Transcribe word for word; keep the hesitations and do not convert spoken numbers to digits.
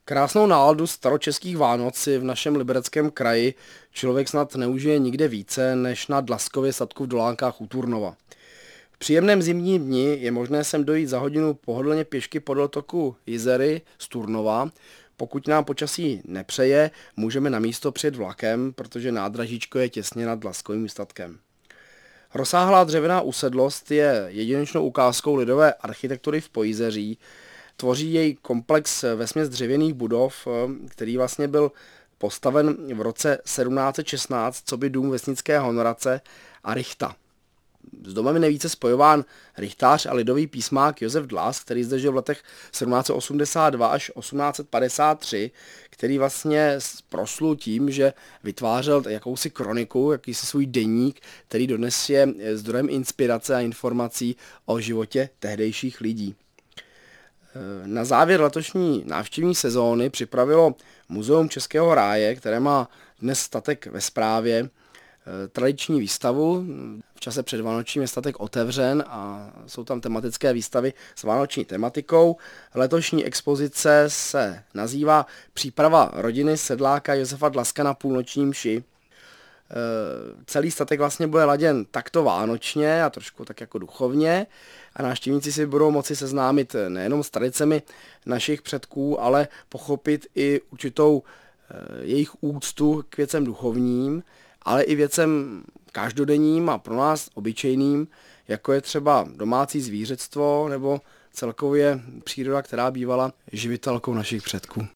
Krásnou náladu staročeských Vánoc si v našem Libereckém kraji člověk snad neužije nikde více než na Dlaskově statku v Dolánkách u Turnova. V příjemném zimním dni je možné sem dojít za hodinu pohodlně pěšky podél toku Jizery z Turnova. Pokud nám počasí nepřeje, můžeme na místo přijet vlakem, protože nádražíčko je těsně nad Dlaskovým statkem. Rozsáhlá dřevěná usedlost je jedinečnou ukázkou lidové architektury v Pojizeří. Tvoří jej komplex vesměs dřevěných budov, který vlastně byl postaven v roce sedmnáct set šestnáct coby dům vesnické honorace a rychta. S domem je nejvíce spojován rychtář a lidový písmák Josef Dlas, který zde žil v letech sedmnáct set osmdesát dva až osmnáct set padesát tři, který vlastně proslul tím, že vytvářel jakousi kroniku, jakýsi svůj deník, který dodnes je zdrojem inspirace a informací o životě tehdejších lidí. Na závěr letošní návštěvní sezóny připravilo Muzeum Českého ráje, které má dnes statek ve správě, tradiční výstavu. V čase před Vánočním je statek otevřen a jsou tam tematické výstavy s vánoční tematikou. Letošní expozice se nazývá Příprava rodiny sedláka Josefa Dlaska na půlnoční mši. Celý statek vlastně bude laděn takto vánočně a trošku tak jako duchovně a návštěvníci si budou moci seznámit nejenom s tradicemi našich předků, ale pochopit i určitou jejich úctu k věcem duchovním, ale i věcem každodenním a pro nás obyčejným, jako je třeba domácí zvířectvo nebo celkově příroda, která bývala živitelkou našich předků.